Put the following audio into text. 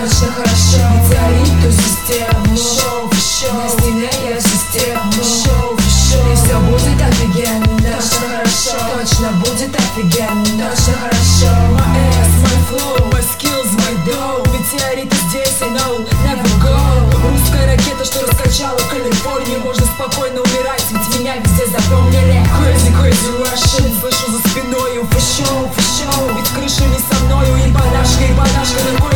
точно хорошо. Метеорит ту систему. Шоу, на стене я систему. Шоу, и все будет офигенно. Точно хорошо, точно будет офигенно. Точно хорошо. My ass, my flow, my skills, my dough. Метеориты здесь, I know, never go. Русская ракета, что раскачала Калифорнию. Можно спокойно умирать, ведь меня везде запомнили. Crazy, crazy Russian. Слышу за спиною фэшоу, ведь крыша не со мною. И банашка на